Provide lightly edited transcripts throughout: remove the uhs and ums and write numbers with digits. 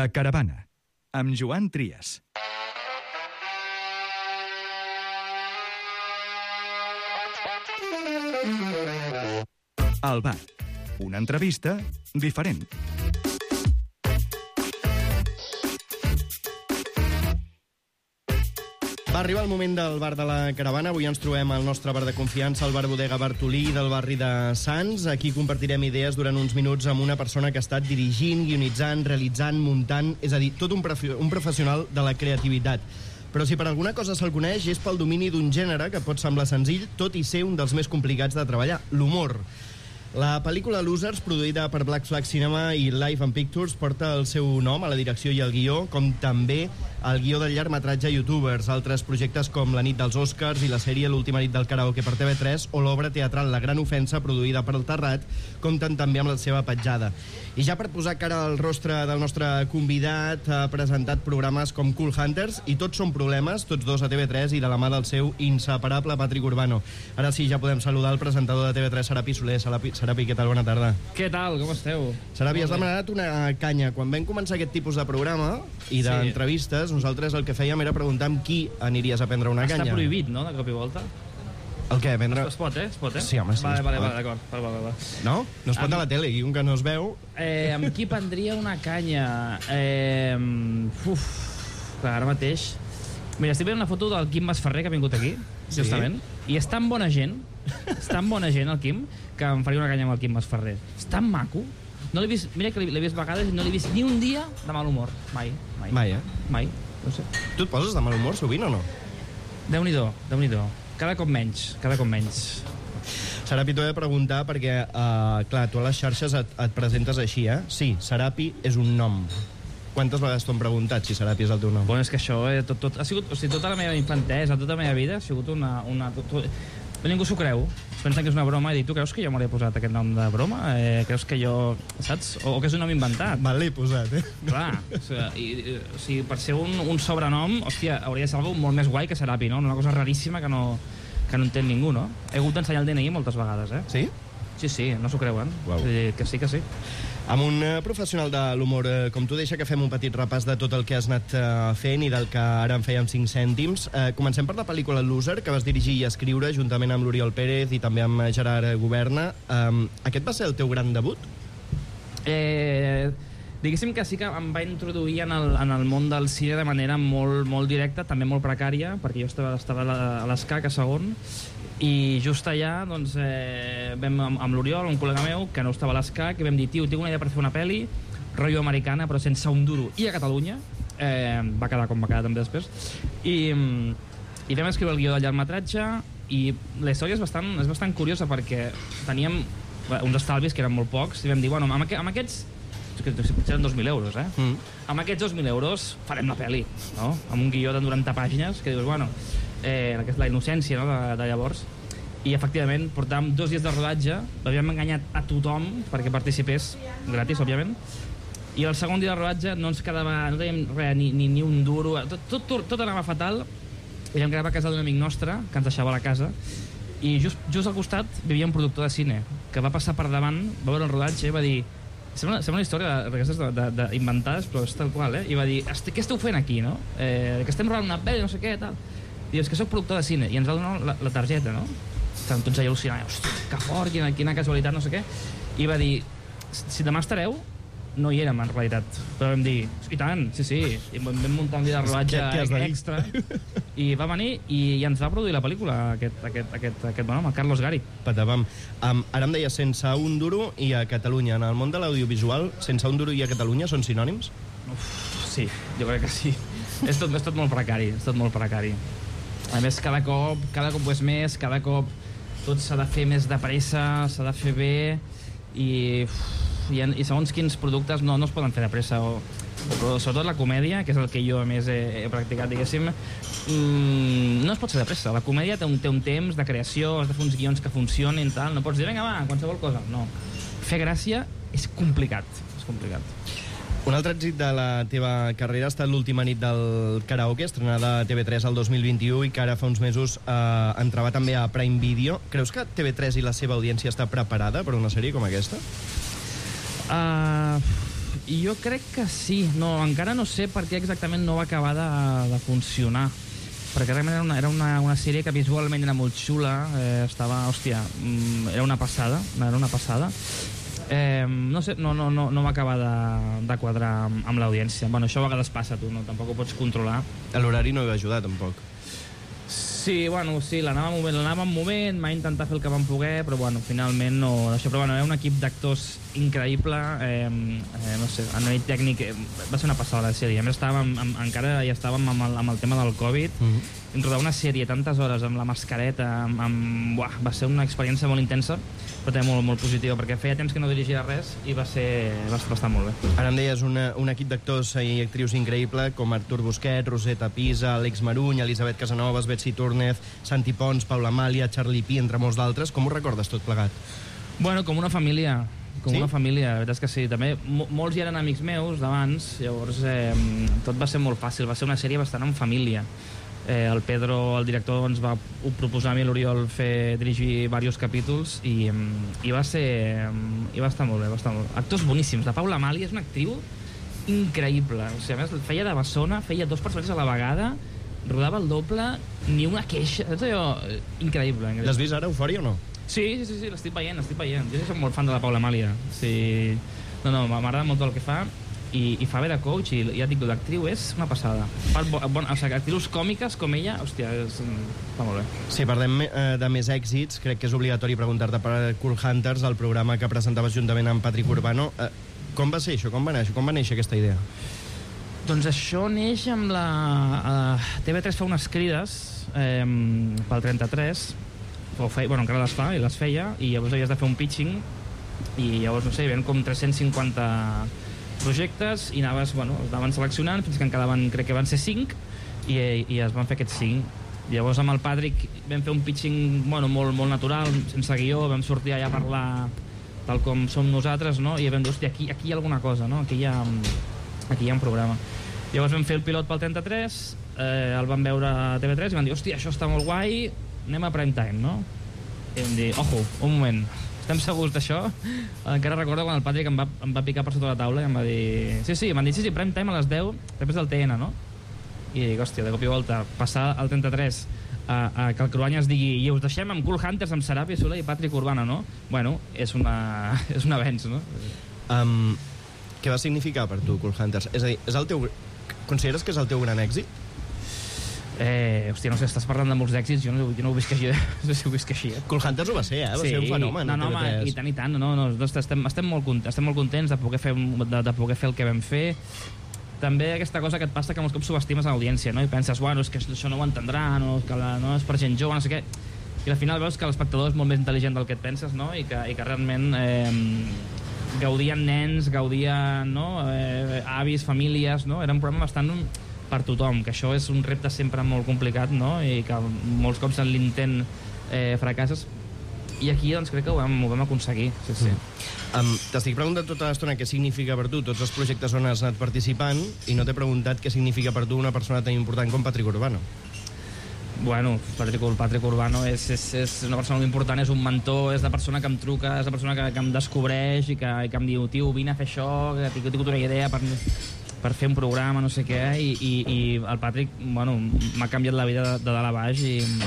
La Caravana, amb Joan Trias. Al bar, una entrevista diferent. Va arribar el moment del bar de la Caravana. Avui ens trobem al nostre bar de confiança, el bar Bodega Bartolí del barri de Sants. Aquí compartirem idees durant uns minuts amb una persona que ha estat dirigint, guionitzant, realitzant, muntant, és a dir, tot un professional de la creativitat. Però si per alguna cosa se'l coneix és pel domini d'un gènere que pot semblar senzill, tot i ser un dels més complicats de treballar, l'humor. La pel·lícula Losers, produïda per Black Flag Cinema i Live and Pictures, porta el seu nom a la direcció i al guió, com també el guió del llargmetratge Youtubers, altres projectes com La nit dels Oscars i la sèrie L'última nit del karaoke per TV3 o l'obra teatral La gran ofensa, produïda per El Terrat, compten també amb la seva petjada. I ja per posar cara al rostre del nostre convidat, ha presentat programes com Cool Hunters i Tots són problemes, tots dos a TV3 i de la mà del seu inseparable Patrick Urbano. Ara sí, ja podem saludar el presentador de TV3, Serapi Soler. Serapi, què tal? Bona tarda. Què tal? Com esteu? Serapi, has demanat una canya. Quan vam començar aquest tipus de programa i d'entrevistes, nosaltres el que fèiem era preguntar amb qui aniries a prendre una canya. Està prohibit, no?, de cop i volta. El què? Prendre... Es pot, eh? Es pot, eh? Sí, home, sí. Vale, d'acord. Va. No? No es pot a la tele, i un que no es veu... Amb qui prendria una canya? Ara mateix... Mira, estic veient una foto del Quim Masferrer, que ha vingut aquí, justament, i és tan bona gent, el Quim, que em faria una canya amb el Quim Masferrer. És tan maco. No l'he vist, mira que l'he vist vegades i no l'he vist ni un dia de mal humor. Mai. Mai, eh? Mai, no sé. Tu et poses de mal humor sovint o no? Déu-n'hi-do. Cada cop menys. Serapi, t'ho he de preguntar perquè, clar, tu a les xarxes et presentes així, eh? Sí, Serapi és un nom. Quantes vegades t'ho han preguntat si Serapi és el teu nom? Bueno, és que això ha sigut... O sigui, tota la meva infantesa, tota la meva vida ha sigut una... Ningú s'ho creu. Es pensen que és una broma i dic, tu creus que jo me l'he posat aquest nom de broma? Creus que jo... Saps? O que és un nom inventat? Me l'he posat, eh? Clar. O sigui, per ser un sobrenom, hòstia, hauria de ser algo molt més guai que Serapi, no? Una cosa raríssima que no entén ningú, no? He hagut d'ensenyar el DNI moltes vegades, eh? Sí? Sí, no s'ho creuen. Uau. Que sí. Amb un professional de l'humor com tu, deixa que fem un petit repàs de tot el que has anat fent i del que ara en fèiem 5 cèntims. Comencem per la pel·lícula Loser, que vas dirigir i escriure juntament amb l'Oriol Pérez i també amb Gerard Governa. Aquest va ser el teu gran debut? Diguéssim que sí que em va introduir en el món del cine de manera molt directa, també molt precària, perquè jo estava a l'ESCAC a segon, i just allà doncs, vam amb l'Oriol, un col·lega meu que no estava a l'ESCAC, i vam dir, tio, tinc una idea per fer una pel·li rotllo americana però sense un duro, i a Catalunya. Va quedar com va quedar també després, i vam escriure el guió del llargmetratge, i la història és bastant curiosa perquè teníem uns estalvis que eren molt pocs i vam dir, bueno, amb aquests potser eren 2.000 euros, amb aquests 2.000 euros farem la pel·li, no? Amb un guió de 90 pàgines que dius, bueno, la innocència, no?, de llavors. I efectivament portàvem 2 dies de rodatge, l'havíem enganyat a tothom perquè participés gratis, òbviament, i el segon dia de rodatge no ens quedava, no teníem res, ni un duro, tot anava fatal, i vam quedar a casa d'un amic nostre que ens deixava a la casa, i just al costat vivia un productor de cine que va passar per davant, va veure el rodatge i va dir, sembla una història d'aquestes inventades, però és tal qual, i va dir, què esteu fent aquí, no? Que estem rodant una pel·li, no sé què, tal. I és que soc productor de cine, i ens va donar la targeta, no? Estàvem tots allà al·lucinant, hosti, que fort, quina casualitat, no sé què. I va dir, si demà estareu, no hi érem en realitat, però vam dir, i tant, sí, i vam muntar un dia de rodatge extra, i va venir i ens va produir la pel·lícula aquest bon home, el Carlos Gari. Patapam. Ara em deies sense un duro i a Catalunya. En el món de l'audiovisual, sense un duro i a Catalunya són sinònims? Sí, jo crec que sí. És tot molt precari, A més, cada cop ho és més, cada cop tot s'ha de fer més de pressa, s'ha de fer bé, i segons quins productes no es poden fer de pressa, però sobretot la comèdia, que és el que jo a més he practicat, diguéssim, no es pot fer de pressa. La comèdia té un temps de creació, has de fer uns guions que funcionin, tal, no pots dir, vinga, va, qualsevol cosa, no. Fer gràcia és complicat. Un altre èxit de la teva carrera ha estat l'última nit del karaoke, estrenada a TV3 el 2021 i que ara fa uns mesos entrava també a Prime Video. Creus que TV3 i la seva audiència està preparada per una sèrie com aquesta? Jo crec que sí. No, encara no sé per què exactament no va acabar de funcionar. Perquè realment era una sèrie que visualment era molt xula, estava, hòstia, era una passada. No sé, no va acabar de quadrar amb l'audiència. Bueno, això a vegades passa, tu, no? Tampoc ho pots controlar. L'horari no hi va ajudar, tampoc. Sí, bueno, sí, l'anàvem movent, va intentar fer el que vam poder, però bueno, finalment no... Això, però bueno, era un equip d'actors increïble, no sé, a nivell tècnic va ser una passada la sèrie. A més, encara ja estàvem amb el tema del Covid, rodar una sèrie tantes hores amb la mascareta, va ser una experiència molt intensa, però també molt positiva, perquè feia temps que no dirigia res i va estar molt bé. Ara em deies un equip d'actors i actrius increïble, com Artur Busquets, Roseta Pisa, Àlex Maruny, Elisabet Casanovas, Betsy Túrnez, Santi Pons, Paula Amàlia, Charlie Pi, entre molts d'altres. Com ho recordes tot plegat? Bueno, com una família. Sí? Una família, la veritat és que sí. També molts ja eren amics meus d'abans, llavors tot va ser molt fàcil, va ser una sèrie bastant en família. El Pedro, el director, ens va proposar a mi l'Oriol dirigir diversos capítols i va estar molt bé, Actors boníssims. La Paula Amàlia és una actriu increïble. O sigui, a més, feia de bessona, feia 2 personatges a la vegada, rodava el doble, ni una queixa. Saps allò? Increïble. L'has vist ara, Eufòria, o no? Sí, l'estic veient. Jo soc molt fan de la Paula Amàlia. Sí. No, m'agrada molt el que fa. I fa bé de coach, i ja et dic, l'actriu és una passada. O sigui, actrius còmiques com ella, hòstia, fa molt bé. Si parlem de més èxits, crec que és obligatori preguntar-te per Cool Hunters, el programa que presentaves juntament amb Patrick Urbano. Com va ser això? Com va néixer aquesta idea? Doncs això neix amb la... TV3 fa unes crides pel 33, encara les fa, i les feia, i llavors havies de fer un pitching, i llavors, no sé, hi havia com 350... projectes i es anaven seleccionant fins que en quedaven, crec que van ser 5 i es van fer aquests 5. Llavors amb el Patrick vam fer un pitching molt natural, sense guió, vam sortir allà a parlar tal com som nosaltres, no? I vam dir, hòstia, aquí hi ha alguna cosa, no? Aquí hi ha un programa. Llavors vam fer el pilot pel 33, el vam veure a TV3 i van dir, hòstia, això està molt guai, anem a prime time, no? I vam dir, ojo, un moment, estem segurs d'això? Encara recordo quan el Patrick em va picar per sota la taula i em va dir... Sí, prime time a les 10, després del TN, no? I dic, hòstia, de cop i volta, passar al 33 que el Cruanyes digui i us deixem amb Cool Hunters, amb Serapi Soler i Patrick Urbano, no? Bueno, és un avenç, no? Què va significar per tu Cool Hunters? És a dir, consideres que és el teu gran èxit? Hòstia, no sé, estàs parlant de molts d'èxits, jo no ho visc així, no sé si ho visc així, Cool Hunters ho va ser, va ser un fenomen. No, home, i tant, estem molt contents de poder fer el que vam fer. També aquesta cosa que et passa que molts cops subestimes a l'audiència, no? I penses, bueno, és que això no ho entendrà, no és per gent jove, no sé què. I al final veus que l'espectador és molt més intel·ligent del que et penses, no? I que realment gaudien nens, gaudien avis, famílies, no? Era un programa bastant per tothom, que això és un repte sempre molt complicat, no? I que molts cops en l'intent fracasses, i aquí doncs crec que ho vam aconseguir. Sí. T'estic preguntant tota l'estona què significa per tu tots els projectes on has anat participant i no t'he preguntat què significa per tu una persona tan important com Patrick Urbano. Bueno, Patrick Urbano és una persona molt important, és un mentor, és la persona que em truca, és la persona que em descobreix i que em diu, tio, vine a fer això, que he tingut una idea per fer un programa, no sé què, i el Patrick, m'ha canviat la vida de dalt a baix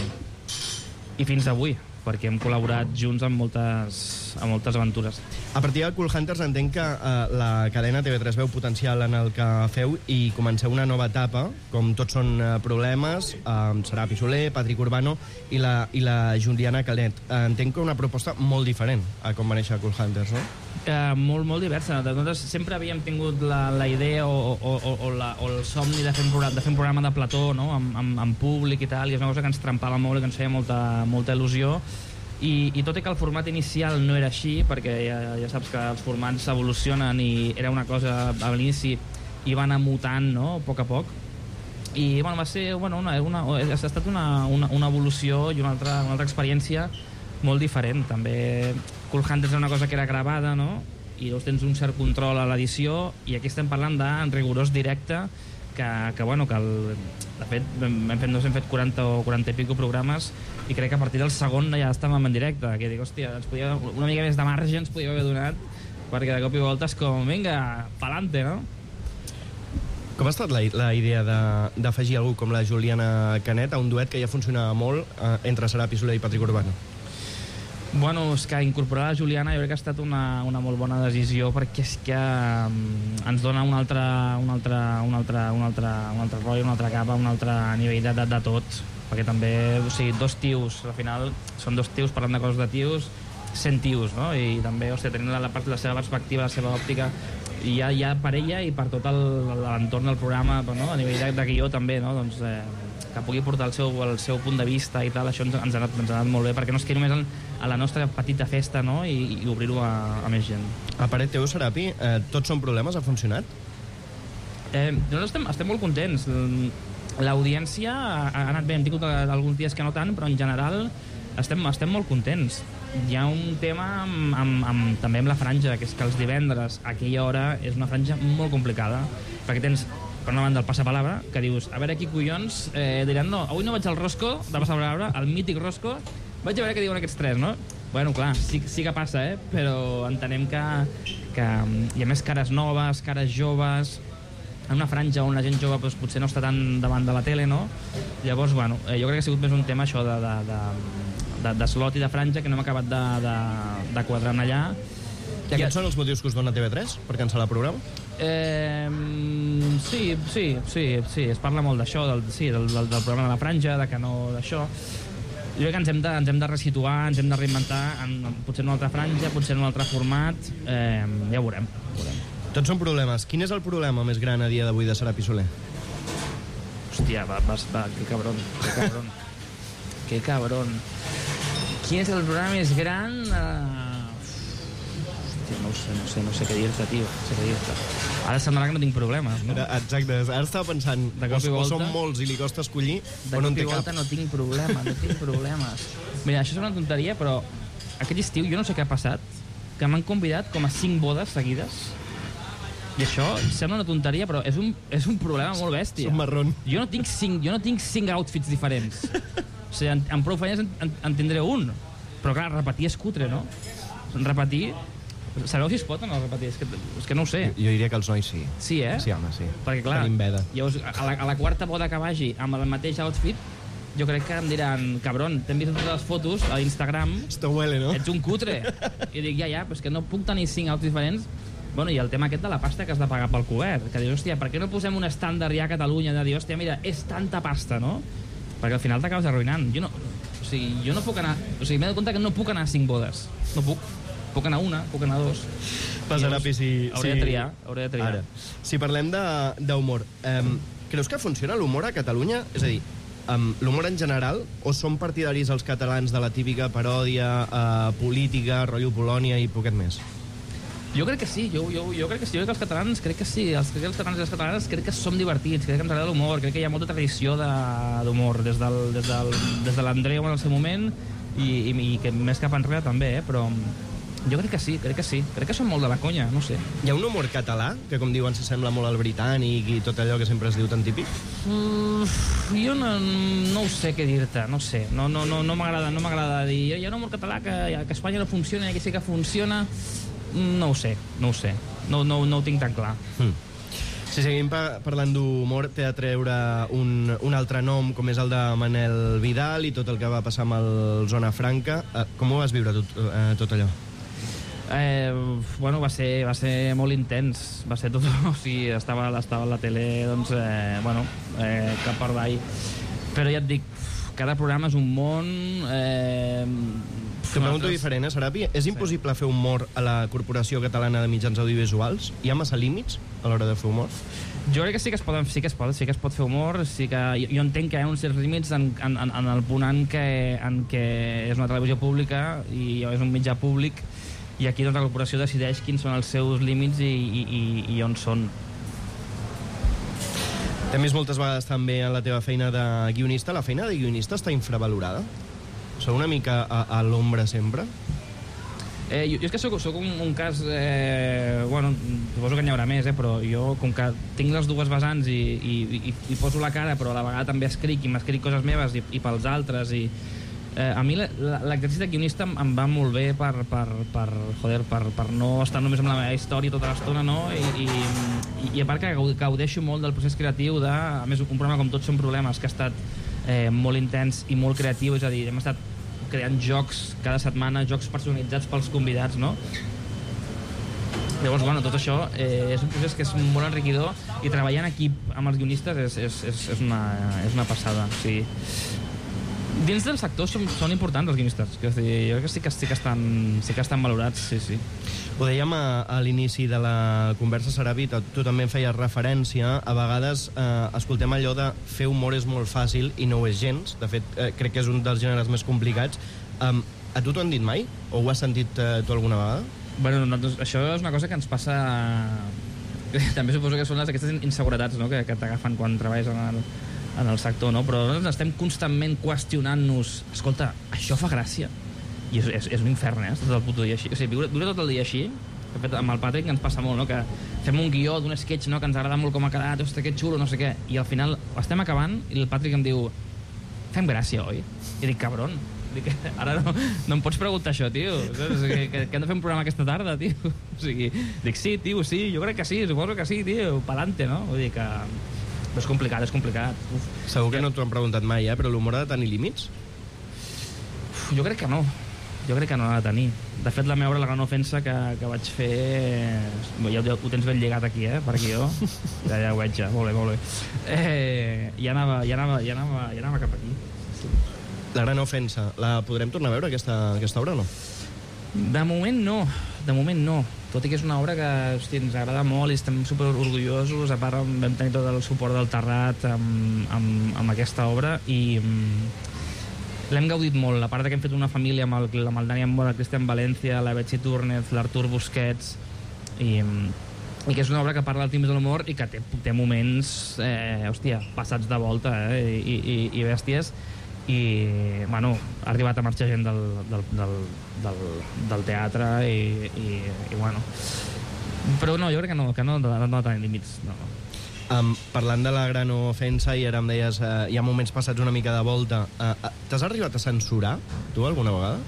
i fins avui, perquè hem col·laborat junts en moltes aventures. A partir de Cool Hunters entenc que la cadena TV3 veu potencial en el que feu i comenceu una nova etapa, com Tots són problemes, amb Serapi Soler, Patrick Urbano i la Juliana Calet. Entenc que una proposta molt diferent a com va néixer Cool Hunters, no? Molt diversa. Nosaltres sempre havíem tingut la idea o el somni de fer un programa de plató, no? amb públic i tal, i és una cosa que ens trempava molt i que ens feia molta il·lusió. I tot i que el format inicial no era així, perquè ja saps que els formats evolucionen i era una cosa a l'inici i va anar mutant, no? A poc, i va ser ha estat una evolució i una altra experiència molt diferent. També Cool Hunters era una cosa que era gravada, no? I llavors tens un cert control a l'edició, i aquí estem parlant de rigorós directe, de fet hem fet 40 o 40 i pico programes, i crec que a partir del segon ja estàvem en directe, que dic, hòstia, una mica més de marge ens podíem haver donat, perquè de cop i volta és com, vinga, pa'lante, no? Com ha estat la idea d'afegir algú com la Juliana Canet a un duet que ja funcionava molt entre Serapi Soler i Patrick Urbano? Bueno, és que incorporar la Juliana jo crec que ha estat una molt bona decisió, perquè és que ens dona un altre rol, una altra capa, un altre nivell de tot, perquè també, o sigui, dos tios, al final són dos tios parlant de coses de tios, 100 tios, no? I també, hòstia, tenint la seva perspectiva, la seva òptica, i ja per ella i per tot l'entorn del programa, no? A nivell de guió també, no? Doncs, que pugui portar el seu punt de vista i tal, això ens ha anat molt bé, perquè no es quedi només a la nostra petita festa, no? I obrir-ho a més gent. A parer teu, Serapi, tots són problemes? Ha funcionat? Nosaltres estem molt contents. L'audiència ha anat bé, hem tingut alguns dies que no tant, però en general estem molt contents. Hi ha un tema també amb la franja, que és que els divendres a aquella hora és una franja molt complicada, perquè tens per una banda el passapalabra, que dius, a veure qui collons diran, no, avui no vaig al Rosco de passapalabra, al mític Rosco, vaig a veure què diuen aquests tres, no? Bueno, clar, sí que passa, però entenem que hi ha més cares noves, cares joves, en una franja on la gent jove doncs, potser no està tan davant de la tele, no? Llavors, bueno, jo crec que ha sigut més un tema això de slot i de franja que no hem acabat de quadrar allà. I aquests són els motius que us dona TV3 per cancel·lar el programa? Sí, es parla molt d'això, del programa de la franja, de que no d'això. Jo crec que ens hem de resituar, ens hem de reinventar, potser en una altra franja, potser en un altre format, ja ho veurem. Tots són problemes. Quin és el problema més gran a dia d'avui de Serapi Soler? Hòstia, que cabron. Que cabron. Quin és el problema més gran? Hòstia, no sé què dir-te, tio. Ara semblarà que no tinc problemes, no? Exacte, ara estava pensant, o són molts i li costa escollir, o no en té cap. De cop i volta no tinc problemes. Mira, això és una tonteria, però aquest estiu jo no sé què ha passat, que m'han convidat com a 5 bodes seguides. I això sembla una tonteria, però és un problema molt bèstia. És un marrón. Jo no tinc 5 outfits diferents. O sigui, en prou feines en tindré un. Però clar, repetir és cutre, no? Repetir... Sabeu si es pot o no repetir? És que no ho sé. Jo diria que els nois sí. Sí, eh? Sí, home, sí. Perquè clar, tenim veda. Llavors, a la quarta boda que vagi amb el mateix outfit, jo crec que em diran, cabron, t'hem vist totes les fotos a Instagram, Esto huele, no? ets un cutre. I dic, ja, però és que no puc tenir 5 outfits diferents. Bueno, i el tema aquest de la pasta que has de pagar pel cobert, que dius, hòstia, per què no posem un estàndard ja a Catalunya de dir, hòstia, mira, és tanta pasta, no? Perquè al final t'acabes arruïnant. Jo no puc anar... O sigui, m'he de compte que no puc anar a 5 bodes. No puc. Puc anar a una, puc anar a 2. Serapi, Hauré de triar. Ara, si parlem d'humor, creus que funciona l'humor a Catalunya? És a dir, l'humor en general, o són partidaris els catalans de la típica paròdia política, rotllo Polònia i poquet més? Jo crec que sí, jo crec que sí. Jo crec que els catalans, crec que sí. Els catalans i les catalanes crec que som divertits, crec que ens agrada l'humor, crec que hi ha molta tradició d'humor, des de l'Andreu en el seu moment i que més cap enrere també, però jo crec que sí. Crec que som molt de la conya, no sé. Hi ha un humor català, que com diuen s'assembla molt al britànic i tot allò que sempre es diu tan típic? Jo no ho sé què dir-te, no sé. No m'agrada dir. Hi ha un humor català que a Espanya no funciona i aquí sí que funciona. No ho sé. No ho tinc tan clar. Si seguim parlant d'humor, té de treure un altre nom, com és el de Manel Vidal i tot el que va passar amb el Zona Franca. Com ho vas viure tot allò? Bueno, va ser molt intens. Va ser tot... O sigui, estava a la tele, doncs, cap per avall. Però ja et dic, cada programa és un món... T'ho pregunto diferent, Serapi. És impossible fer humor a la Corporació Catalana de Mitjans Audiovisuals? Hi ha massa límits a l'hora de fer humor? Jo crec que sí que es pot fer humor. Sí que, jo entenc que hi ha uns certs límits en el punt en què és una televisió pública i és un mitjà públic, i aquí doncs, la corporació decideix quins són els seus límits i on són. T'hem vist moltes vegades també en la teva feina de guionista. La feina de guionista està infravalorada? Són una mica a l'ombra sempre? Jo és que soc un cas... suposo que n'hi haurà més, però jo, com que tinc les dues vessants i poso la cara, però a la vegada també escric, i m'escric coses meves i pels altres, i A mi l'exercici de guionista em va molt bé per no estar només amb la meva història tota l'estona, no? I a part que gaudeixo molt del procés creatiu de, a més, un programa com Tots són problemes, que ha estat molt intens i molt creatiu, és a dir, hem estat creant jocs cada setmana, jocs personalitzats pels convidats, no? Llavors, bueno, tot això és un procés que és molt enriquidor i treballar en equip amb els guionistes és una passada, o sigui... Dins del sector són importants els guionistes, jo crec que sí que estan valorats, sí. Ho dèiem a l'inici de la conversa, Sarabi, tu també en feies referència. A vegades escoltem allò de fer humor és molt fàcil i no ho és gens. De fet, crec que és un dels gèneres més complicats. A tu t'ho han dit mai? O ho has sentit tu alguna vegada? Bueno, això és una cosa que ens passa... També suposo que són aquestes inseguretats, no?, que t'agafen quan treballes en el sector, no? Però nosaltres estem constantment qüestionant-nos, escolta, això fa gràcia? I és un infern, tot el puto dia així. O sigui, viure tot el dia així, de fet, amb el Patrick ens passa molt, no?, que fem un guió d'un sketch, no?, que ens agrada molt com ha quedat, ostres, que xulo, no sé què, i al final estem acabant i el Patrick em diu, fem gràcia, oi? I dic, cabron, ara no em pots preguntar això, tio, que hem de fer un programa aquesta tarda, tio. O sigui, dic, sí, tio, sí, jo crec que sí, suposo que sí, tio, pa'lante, no? Vull dir que... És complicat. Uf. Segur que no t'ho han preguntat mai, però l'humor ha de tenir límits? Jo crec que no. Ha de tenir. De fet, la meva obra, La gran ofensa, que vaig fer... Ja ho tens ben lligat aquí, per aquí jo. Ja ho veig, ja. Molt bé. Ja anava cap aquí. Sí. La gran ofensa. La podrem tornar a veure, aquesta obra, o no? De moment no. Tot i que és una obra que, hosti, ens agrada molt i estem superorgullosos. A part, vam tenir tot el suport del Terrat amb aquesta obra i l'hem gaudit molt. A part que hem fet una família amb el Dani Ambora, el Cristian Valencia, la Betsy Túrnez, l'Artur Busquets i que és una obra que parla del temps de l'humor i que té moments, passats de volta i bèsties. I, bueno, ha arribat a marxar gent del teatre i bueno... Però no, jo crec que no tenen límits, no. Parlant de La gran ofensa, i ara em deies hi ha moments passats una mica de volta, t'has arribat a censurar, tu, alguna vegada?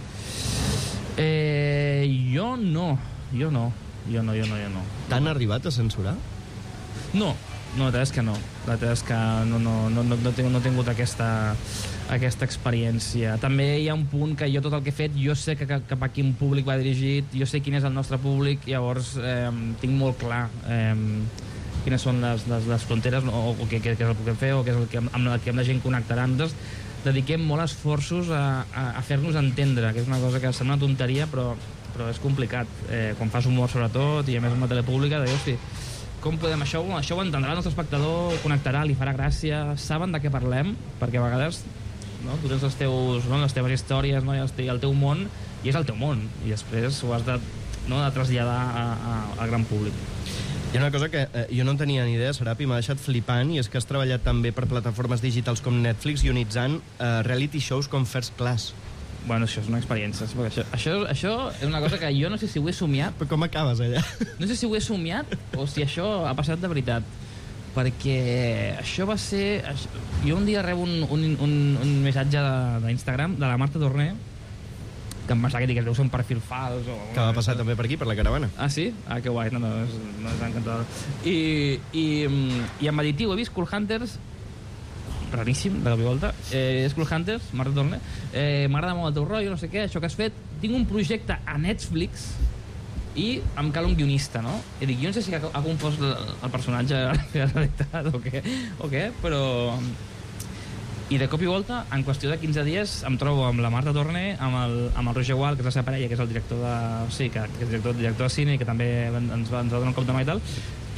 Jo no. T'han arribat a censurar? No, la veritat és que no. La veritat és que no he tingut aquesta experiència. També hi ha un punt que jo tot el que he fet, jo sé cap a quin públic va dirigit, jo sé quin és el nostre públic, llavors tinc molt clar quines són les fronteres o què és el que puguem fer o què és el que amb la gent connectarà. Nosaltres dediquem molt esforços a fer-nos entendre, que és una cosa que sembla una tonteria, però és complicat. Quan fas humor, sobretot, i a més una tele pública, de hosti, com podem això ho entendrà el nostre espectador, ho connectarà, li farà gràcia, saben de què parlem, perquè a vegades tu tens les teves històries, no? I el teu món, i és el teu món, i després ho has de traslladar al gran públic. Hi ha una cosa que jo no en tenia ni idea, Sarapi, m'ha deixat flipant, i és que has treballat també per plataformes digitals com Netflix, ionitzant reality shows com First Class. Bueno, això és una experiència. Això és una cosa que jo no sé si ho he somiat. Però com acabes, allà? No sé si ho he somiat o si això ha passat de veritat. Perquè això va ser... Jo un dia rebo un missatge d'Instagram de la Marta Torné, que em pensava que deu ser un perfil fals. Que va passar també per aquí, per la caravana. Ah, sí? Ah, que guai. No, és encantador. I em va dir, tio, he vist Cool Hunters, raríssim, de cop i volta. És Cool Hunters, Marta Torné. M'agrada molt el teu rotllo, no sé què, això que has fet. Tinc un projecte a Netflix i em cal un guionista, no? I dic, jo no sé si ha confós el personatge a la realitat o què, però... I de cop i volta, en qüestió de 15 dies, em trobo amb la Marta Torné, amb el Roger Gual, que és la seva parella, que és el director de... Sí, que és director de cine i que també ens va donar un cop de mà i tal.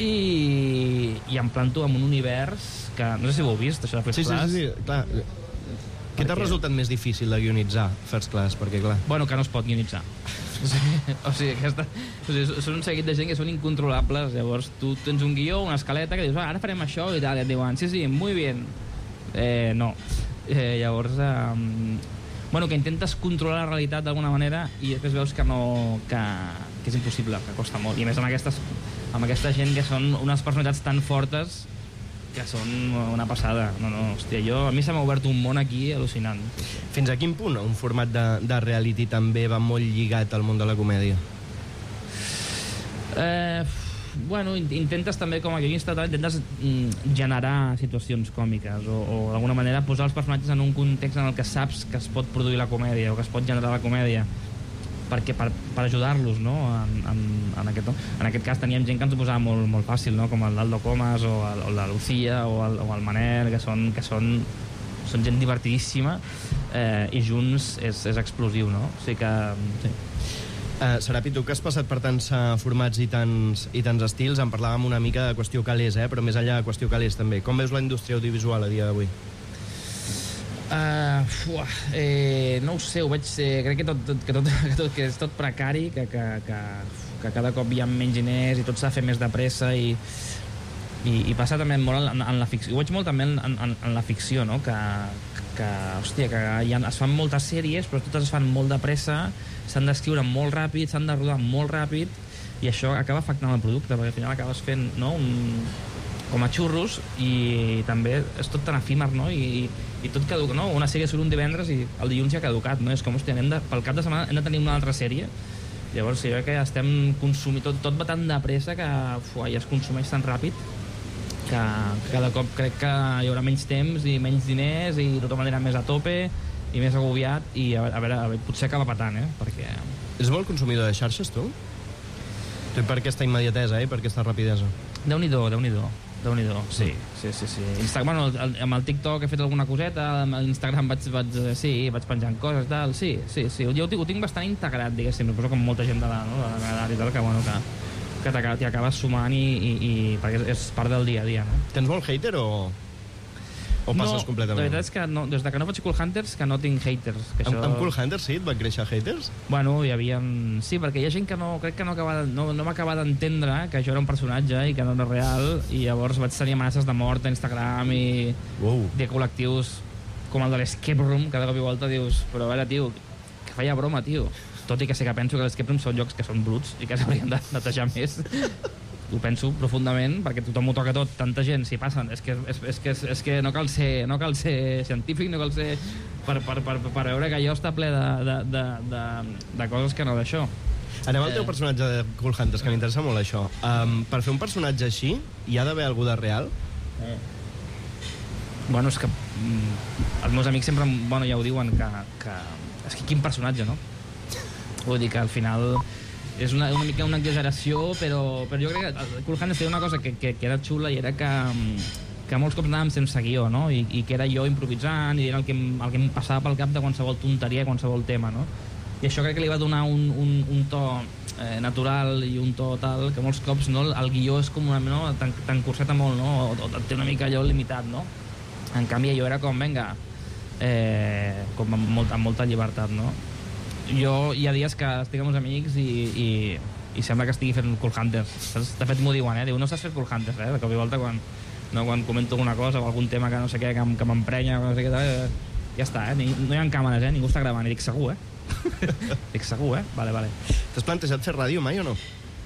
I em planto en un univers que... No sé si ho heu vist, això de First Class. Sí, clar. Què t'ha resultat més difícil de guionitzar, First Class? Perquè, clar... Bueno, que no es pot guionitzar. O sigui, són un seguit de gent que són incontrolables. Llavors, tu tens un guió, una escaleta, que dius, ara farem això, i tal, i et diuen, sí, muy bien. No. Llavors, bueno, que intentes controlar la realitat d'alguna manera i després veus que no, que és impossible, que costa molt. I a més amb aquesta gent que són unes personalitats tan fortes que són una passada. Hòstia, a mi se m'ha obert un món aquí al·lucinant. Fins a quin punt un format de reality també va molt lligat al món de la comèdia? Bueno, intentes també, com a guionista, intentes generar situacions còmiques o d'alguna manera posar els personatges en un context en el que saps que es pot produir la comèdia o que es pot generar la comèdia perquè per ajudar-los, no? En aquest cas teníem gent que ens ho posava molt fàcil, no? Com l'Aldo Comas o la Lucía o el Manel, que són gent divertidíssima, i junts és explosiu, no? O sigui que... Sí. Serapi, tu que has passat per tants formats i tants estils, en parlàvem una mica de qüestió calés, però més enllà de qüestió calés també. Com veus la indústria audiovisual a dia d'avui? No ho sé, crec que és tot precari, que cada cop hi ha menys diners i tot s'ha de fer més de pressa i passa també molt en la ficció. Ho veig molt també en la ficció, no? Que es fan moltes sèries, però totes es fan molt de pressa, s'han d'escriure molt ràpid, s'han de rodar molt ràpid, i això acaba afectant el producte, perquè al final acabes fent, no, com a xurros, i també és tot tan efímer, no? I tot caduca, no? Una sèrie surt un divendres i el dilluns ja ha caducat, no? És com, hòstia, pel cap de setmana hem de tenir una altra sèrie. Llavors, jo crec que estem consumint, tot va tan de pressa que ja es consumeix tan ràpid que cada cop crec que hi haurà menys temps i menys diners i tothom anirà més a tope i més agobiat, i a veure, potser acaba patant, perquè... Ets molt consumidor de xarxes, tu? Per aquesta immediatesa, per aquesta rapidesa. Déu-n'hi-do, sí. Bueno, amb el TikTok he fet alguna coseta, amb l'Instagram vaig penjant coses, tal, sí. Jo ho tinc bastant integrat, diguéssim, suposo com molta gent de l'edat i tal, que t'hi acabes sumant perquè és part del dia a dia, no? Tens molt hater o passes completament? No, la veritat és que des que no faig Cool Hunters que no tinc haters. Amb Cool Hunters sí? Et van créixer haters? Bueno, hi havia... Sí, perquè hi ha gent que crec que no m'acaba d'entendre que això era un personatge i que no era real, i llavors vaig tenir amenaces de mort a Instagram i de col·lectius com el de l'Escape Room, cada cop i volta dius, però a veure, tio, que feia broma, tio. Tot i que sí que penso que l'Escape Room són llocs que són bruts i que s'haurien de netejar més. Ho penso profundament, perquè tothom ho toca tot, tanta gent s'hi passen. És que no cal ser científic, no cal ser... per veure que allò està ple de coses que no d'això. Anem al teu personatge de Cool Hunters, que m'interessa molt això. Per fer un personatge així, hi ha d'haver algú de real? Bueno, és que els meus amics sempre ja ho diuen, que és que quin personatge, no? Vull dir que al final és una mica una exageració, però jo crec que Cool Hunters feia una cosa que era xula, i era que molts cops anàvem sense guió, no? I que era jo improvisant i era el que em passava pel cap de qualsevol tonteria, qualsevol tema, no? I això crec que li va donar un to natural i un to tal que molts cops el guió és com t'encurseta molt, no? O té una mica allò limitat, no? En canvi jo era com, vinga, com amb molta llibertat, no? Jo hi ha dies que estic amb uns amics i sembla que estigui fent Cool Hunters. De fet m'ho diuen, diu, no saps fer Cool Hunters, de cop i volta quan comento alguna cosa o algun tema que no sé què, que m'emprenya o no sé què, ja està, no hi ha càmeres, ningú està gravant, i dic segur, dic segur, vale. T'has plantejat fer ràdio mai o no?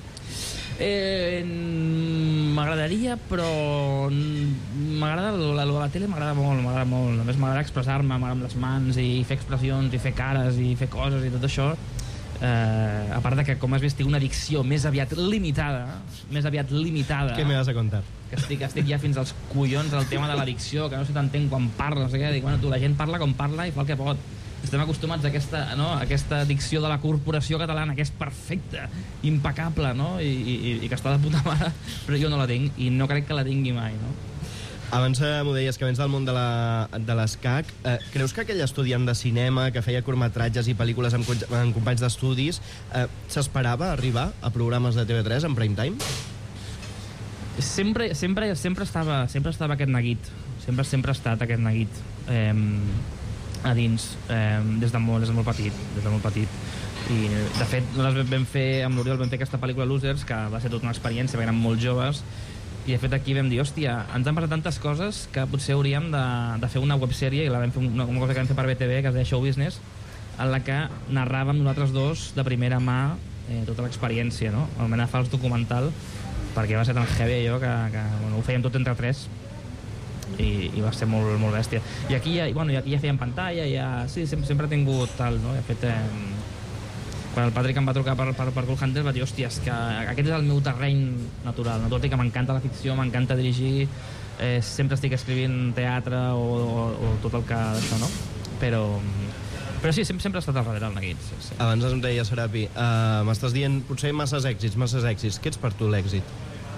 M'agradaria, però m'agrada la tele, m'agrada molt. A més, m'agrada expressar-me amb les mans i fer expressions i fer cares i fer coses i tot això. A part de que, com has vist, tinc una dicció més aviat limitada. Què me vas a contar? Que estic ja fins als collons del tema de la dicció, que no se t'entén quan parla, no sé què. Dic, bueno, la gent parla com parla i fa el que pot. Estem acostumats a aquesta dicció de la corporació catalana, que és perfecta, impecable, no? I que està de puta mare, però jo no la tinc i no crec que la tingui mai, no? Abans m'ho deies, que vens del món de l'escac. Creus que aquell estudiant de cinema que feia curtmetratges i pel·lícules amb companys d'estudis s'esperava arribar a programes de TV3 en prime time? Sempre estava aquest neguit. Sempre ha estat aquest neguit. A dins, des de molt petit. I, de fet, nosaltres vam fer, amb l'Oriol, aquesta pel·lícula Losers, que va ser tota una experiència, perquè érem molt joves, i de fet aquí vam dir, hòstia, ens han passat tantes coses que potser hauríem de fer una websèrie, i la vam fer una cosa que vam fer per BTV, que es deia Show Business, en la que narràvem nosaltres dos de primera mà tota l'experiència, no? El mena fals documental, perquè va ser tan heavy allò que ho fèiem tot entre tres, i va ser molt, molt bèstia. I aquí ja feien pantalla, sí, sempre he tingut tal, no? He fet... Quan el Patrick em va trucar per Cool Hunters, vaig dir, hòstia, és que aquest és el meu terreny natural, tot i que m'encanta la ficció, m'encanta dirigir, sempre estic escrivint teatre o tot el que això, no? Però sí, sempre ha estat al darrere el Neguit. Sí. Abans em deia, Serapi, m'estàs dient potser masses èxits. Què és per tu l'èxit?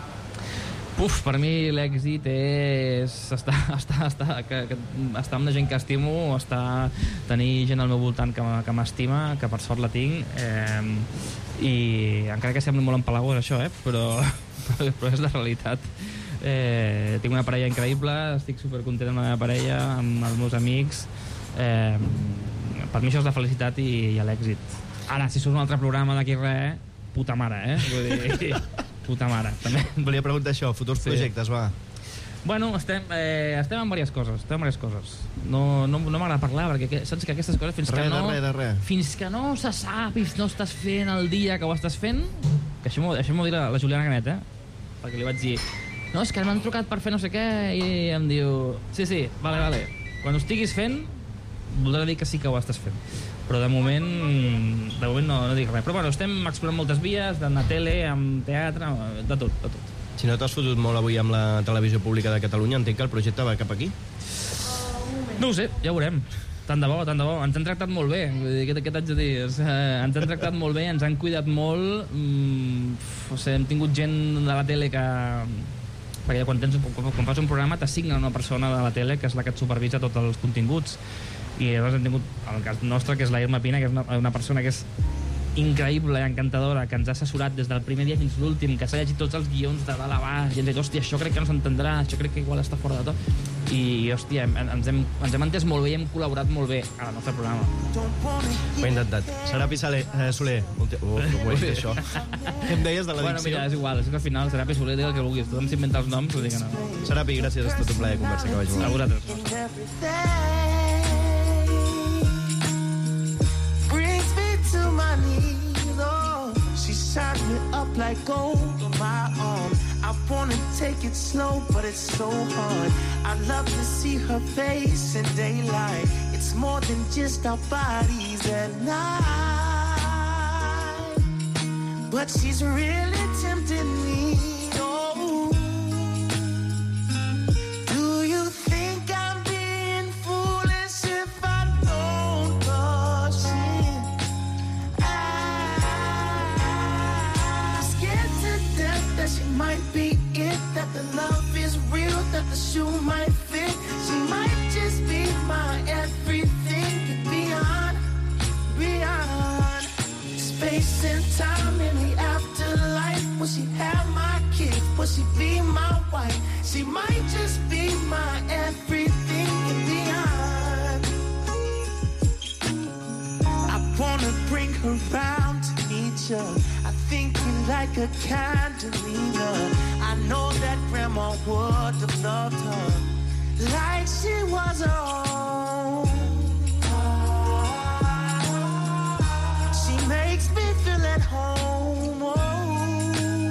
Per mi l'èxit és estar amb la gent que estimo, tenir gent al meu voltant que m'estima, que per sort la tinc, i encara que sembli molt empalagós això, però és la realitat. Tinc una parella increïble, estic supercontent amb la meva parella, amb els meus amics. Per mi això és la felicitat i l'èxit. Ara, si surt un altre programa d'aquí res, puta mare, vull dir... Puta mare, també. Volia preguntar això, futurs projectes, va. Bueno, estem en diverses coses. No m'agrada parlar, perquè saps que aquestes coses, fins que no se sap i no estàs fent el dia que ho estàs fent, que això m'ho dirà la Juliana Canet, perquè li vaig dir, no, és que m'han trucat per fer no sé què, i em diu, sí, vale, quan ho estiguis fent, voldrà dir que sí que ho estàs fent. Però de moment no dic res. Però bueno, estem explorant moltes vies, en la tele, en teatre, de tot. Si no t'has fotut molt avui amb la televisió pública de Catalunya, entenc que el projecte va cap aquí? No ho sé, ja ho veurem. Tant de bo. Ens han tractat molt bé, què t'haig de dir? Ens han tractat molt bé, ens han cuidat molt. Hem tingut gent de la tele que... Perquè quan fas un programa t'assigna una persona de la tele que és la que et supervisa tots els continguts. I llavors hem tingut el cas nostre, que és la Irma Pina, que és una persona que és increïble i encantadora, que ens ha assessorat des del primer dia fins l'últim, que s'ha llegit tots els guions de dalt a baix i ens ha dit, hòstia, això crec que no s'entendrà, això crec que igual està fora de tot. I, hòstia, ens hem entès molt bé i hem col·laborat molt bé al nostre programa. Ho he intentat. Serapi Soler. Ho he dit, això. Què em deies de l'addicció? Bueno, mira, és igual, és que al final Serapi Soler diu el que vulguis. Tothom s'inventa els noms, vull dir que no. Serapi, gràcies, ha estat un plaer conversa, que vaig molt. A vosaltres. To my knees, oh, she shot me up like gold on my arm. I wanna take it slow, but it's so hard. I love to see her face in daylight. It's more than just our bodies at night. But she's really tempting me, oh. Do you think I'm being foolish if I don't rush in? That she might be it, that the love is real, that the shoe might fit. She might just be my everything, beyond space and time in the afterlife. Will she have my kids? Will she be my wife? She might just be my everything and beyond. I wanna bring her round to meet you. I think you like a Candelina. I know that Grandma would have loved her like she was her own. She makes me feel at home. Oh.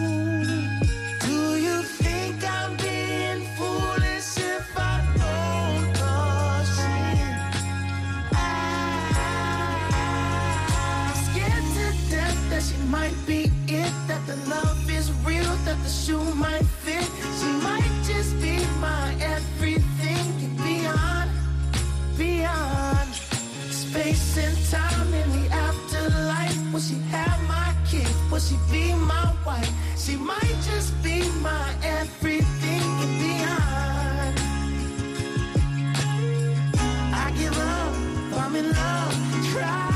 Do you think I'm being foolish if I don't rush in? I'm scared to death that she might be it, that the love is real, that the shoe might fit. She might just be my everything and beyond space and time in the afterlife. Will she have my kids? Will she be my wife? She might just be my everything and beyond. I give up, I'm in love, try.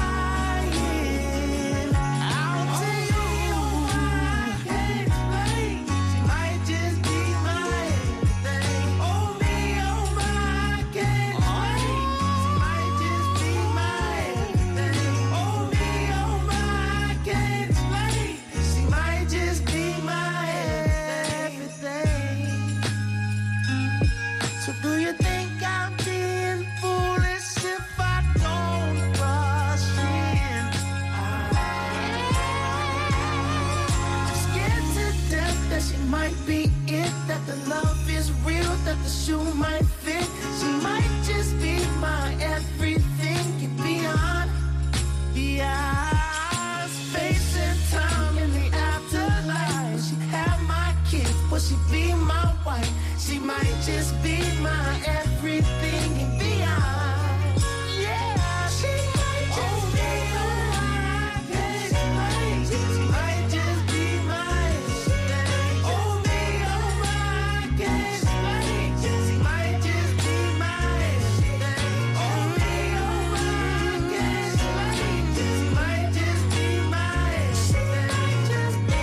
Might be it, that the love is real. feel that the shoe might fit. She might just be my everything and beyond. Yeah, space and time in the afterlife. She'd have my kids, but she'd be my wife. She might just be my everything and beyond. Yeah, she might just be my everything. She might just be my everything. Oh me, oh my, guess she might just be my everything. Oh me, oh my, guess she might just be my everything. Just be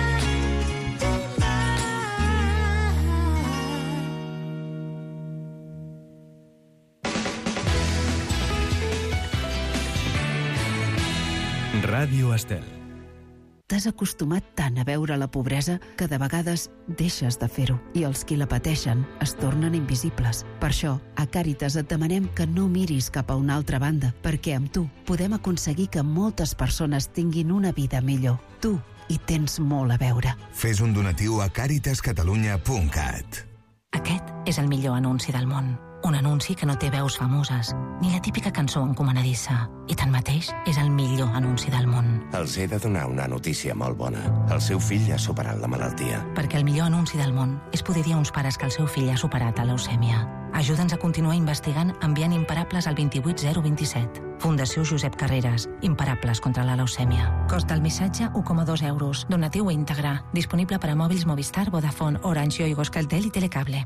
Ràdio Estel. T'has acostumat tant a veure la pobresa que de vegades deixes de fer-ho i els qui la pateixen es tornen invisibles. Per això, a Càritas et demanem que no miris cap a una altra banda, perquè amb tu podem aconseguir que moltes persones tinguin una vida millor. Tu hi tens molt a veure. Fes un donatiu a caritascatalunya.cat. Aquest és el millor anunci del món. Un anunci que no té veus famoses, ni la típica cançó encomanadissa. I tanmateix és el millor anunci del món. Els he de donar una notícia molt bona. El seu fill ha superat la malaltia. Perquè el millor anunci del món és poder dir a uns pares que el seu fill ha superat la leucèmia. Ajuda'ns a continuar investigant enviant Imparables al 28027. Fundació Josep Carreras. Imparables contra la leucèmia. Costa el missatge 1,2 euros. Donatiu íntegre. Disponible per a mòbils Movistar, Vodafone, Orange, Yoigo, Euskaltel i Telecable.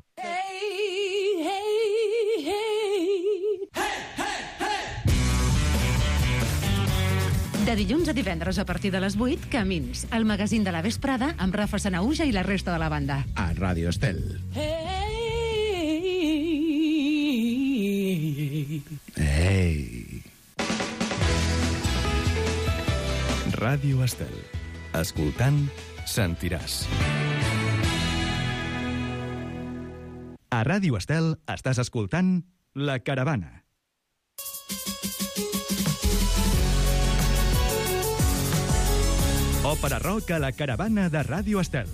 De dilluns a divendres a partir de les 8, Camins, el magazín de la vesprada amb Rafa Sanauja i la resta de la banda. A Ràdio Estel. Ei! Ràdio Estel. Escoltant, sentiràs. A Ràdio Estel estàs escoltant La Caravana. Òpera rock a La Caravana de Ràdio Estel.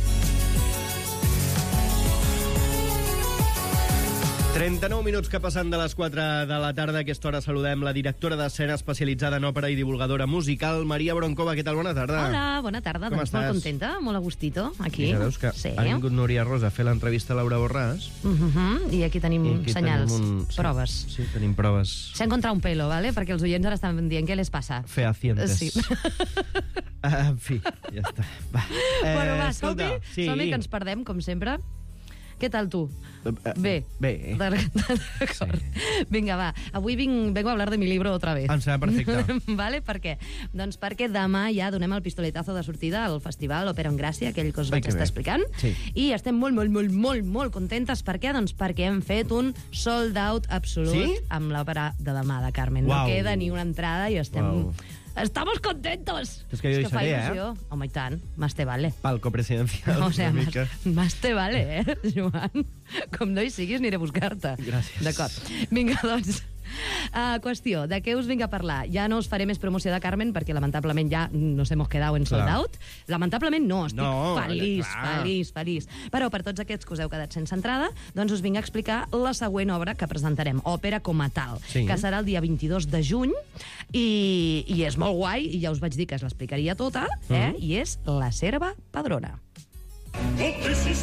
39 minuts que passen de les 4 de la tarda. A aquesta hora saludem la directora d'escena especialitzada en òpera i divulgadora musical, Maria Broncova. Què tal? Bona tarda. Hola, bona tarda. Com doncs estàs? molt contenta, molt a gustito, aquí. Ja veus que ha vingut Núria Rosa a fer l'entrevista a Laura Borràs. I aquí tenim senyals, proves. Sí, tenim proves. Se ha encontrat un pelo, ¿vale? Perquè els oients ara estan dient què les passa. Fehacientes. Sí. En fi, ja està. Va. Bueno, va, escolta, som-hi, que ens perdem, com sempre. Què tal tu? Bé. Bé. D'acord. Vinga, va. Avui vengo a hablar de mi libro otra vez. Em sembla perfecte. Vale? Per què? Doncs perquè demà ja donem el pistoletazo de sortida al festival Òpera en Gràcia, aquell que us vaig estar explicant. Sí. I estem molt contentes. Per què? Doncs perquè hem fet un sold out absolut amb l'òpera de demà de Carmen. No queda ni una entrada i estem... ¡Estamos contentos! És que jo hi seré, Home, i tant. Más te vale. Palco presidencial. O sea, más te vale, Joan? Com no hi siguis, aniré a buscar-te. Gràcies. D'acord. Vinga, doncs... qüestió, de què us vinc a parlar? Ja no us faré més promoció de Carmen perquè lamentablement ja nos hemos quedado en sold out. Lamentablement no, estic feliç. Però per tots aquests que us heu quedat sense entrada, doncs us vinc a explicar la següent obra que presentarem, òpera com a tal, que serà el dia 22 de juny i és molt guai, i ja us vaig dir que es l'explicaria tota, i és La serva padrona. Dove si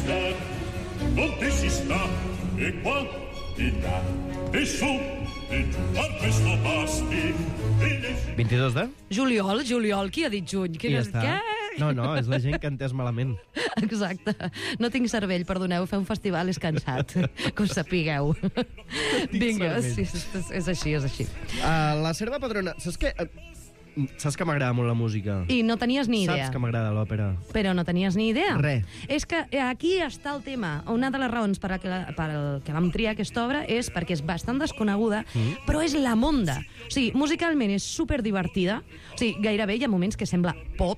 sta, e qua, e là, e su, e giù, a questo pasti. 22 de? Juliol, qui ha dit juny? I ja està. Què? No, és la gent que ha entès malament. Exacte. No tinc cervell, perdoneu, fer un festival és cansat, que us sapigueu. Vinga, sí, és així. La serva padrona, saps que m'agrada molt la música? I no tenies ni idea. Saps que m'agrada l'òpera? Però no tenies ni idea? Res. És que aquí està el tema. Una de les raons per al que vam triar aquesta obra és perquè és bastant desconeguda, però és la monda. O sigui, musicalment és superdivertida. O sigui, gairebé hi ha moments que sembla pop,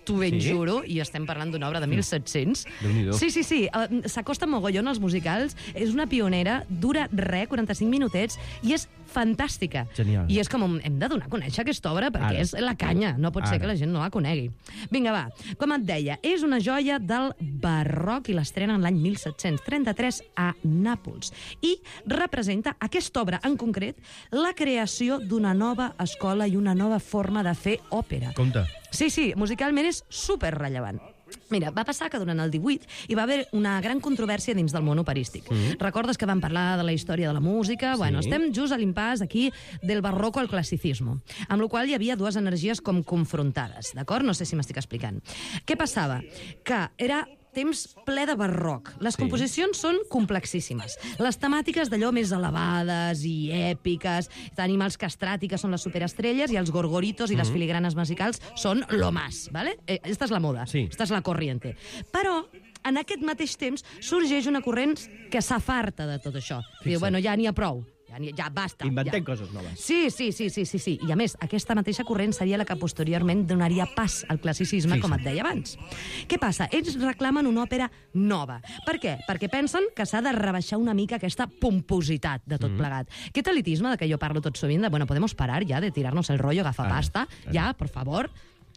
t'ho ben juro, i estem parlant d'una obra de 1700. Sí. S'acosta mogollon als musicals, és una pionera, dura 45 minutets, i és fantàstica. Genial. I és com, hem de donar a conèixer aquesta obra, perquè és la canya, no pot ser que la gent no la conegui. Vinga, va, com et deia, és una joia del barroc i l'estrena l'any 1733 a Nàpols. I representa aquesta obra, en concret, la creació d'una nova escola i una nova forma de fer òpera. Compte. Sí, musicalment és superrellevant. Mira, va passar que durant el 18 hi va haver una gran controvèrsia dins del món operístic. Recordes que vam parlar de la història de la música? Bueno, estem just a l'impàs aquí del barroco al classicismo, amb la qual hi havia dues energies com confrontades, d'acord? No sé si m'estic explicant. Què passava? Que era temps ple de barroc. Les composicions són complexíssimes. Les temàtiques d'allò més elevades i èpiques, animals castrati, que són les superestrelles, i els gorgoritos i les filigranes musicals són lo más, ¿vale? Esta és la moda, esta és la corriente. Però en aquest mateix temps sorgeix una corrent que s'afarta de tot això. Diu, bueno, ja n'hi ha prou. Ja basta. Inventem coses noves. Sí. I a més, aquesta mateixa corrent seria la que posteriorment donaria pas al classicisme, com et deia abans. Què passa? Ells reclamen una òpera nova. Per què? Perquè pensen que s'ha de rebaixar una mica aquesta pompositat de tot plegat. Aquest elitisme de què jo parlo tot sovint, de, bueno, podemos parar ja de tirarnos el rollo gafapasta, ja, por favor.